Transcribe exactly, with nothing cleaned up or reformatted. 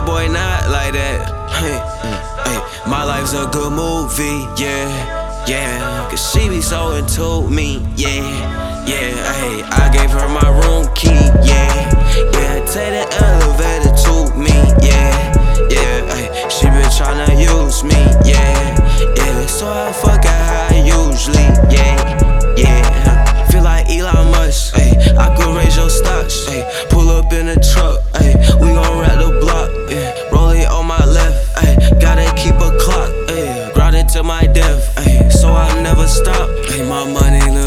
boy not like that. Hey, hey, my life's a good movie, yeah, yeah. Cause she be so into me, yeah, yeah. Hey, I gave her my room key, yeah, yeah. Take the elevator to me, yeah, yeah. Hey, she been tryna use me, yeah, yeah. So I fuck her how I usually, yeah, yeah. Feel like Elon Musk, hey. I could raise your stocks, hey. Pull up in a truck, hey. We gon' wrap the block, yeah. Roll it on my left, hey. Gotta keep a clock, hey. Grind it to my death, hey. So I never stop, hey. My money